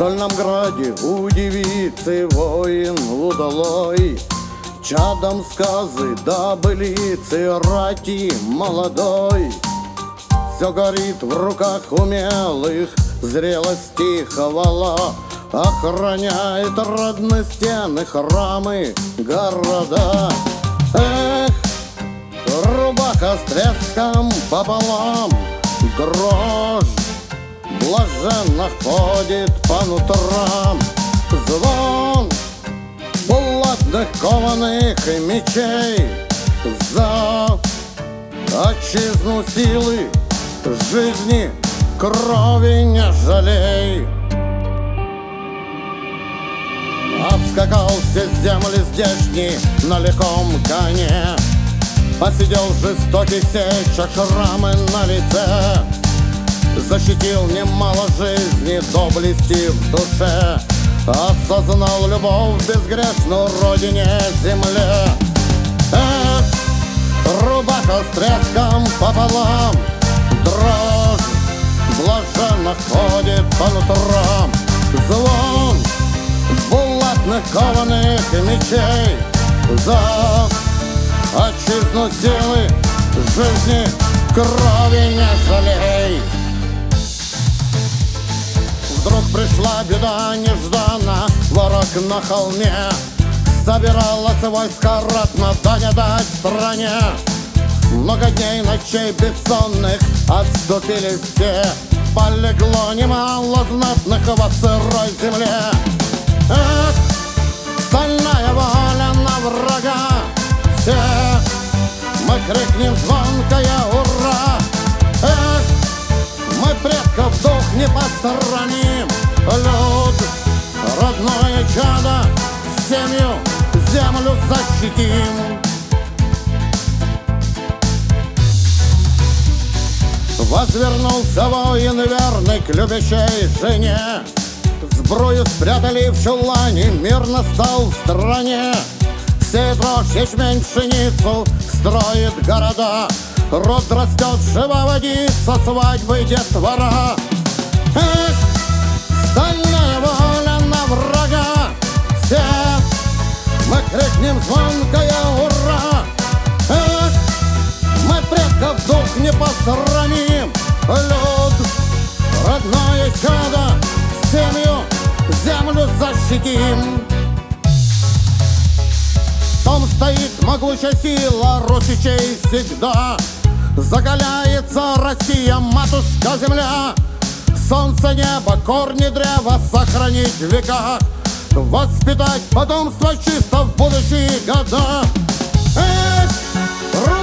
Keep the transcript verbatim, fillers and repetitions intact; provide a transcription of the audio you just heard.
стольном граде удивится воин удалой, чадом сказы да былицы рати молодой. Все горит в руках умелых, зрелости хвала, охраняет родные стены, храмы, города. Эх, рубаха с треском пополам, дрожь блаженно ходит по нутрам. Звон булатных кованых мечей за отчизну силы, жизни, крови не жалей. Обскакал все земли здешние на лихом коне, посидел в жестоких сечах, шрамы на лице, защитил немало жизни, доблести в душе, осознал любовь безгрешную родине, земле. Эх, рубаха с треском пополам, дрожь блаженно ходит по нутрам. Звон булатных кованых мечей за отчизну силы, жизни, крови не жалей. Вдруг пришла беда нежданно, ворог на холме, собиралась войска ратно, да не дать стране. Много дней, ночей бессонных отступили все, полегло немало знатных во сырой земле. Эх, стальная воля на врага, все мы крикнем звонкое ура. Эх, мы предков дух не посрамим, люд, родное чадо, семью, землю защитим. Возвернулся воин верный к любящей жене, сбрую спрятали в чулане, мир настал в стране. Сеет рожь, ячмень, пшеницу, строит города, род растет, жива водится, свадьбы детвора. Эх, стальная воля на врага, все мы крикнем звонкое ура. Эх, мы предков дух не посрамим, люд, родное чадо, семью, землю защитим. В том стоит могучая сила русичей всегда, закаляется Россия, матушка земля. Солнце, небо, корни древа сохранить в веках, воспитать потомство чисто в будущие года. Эх,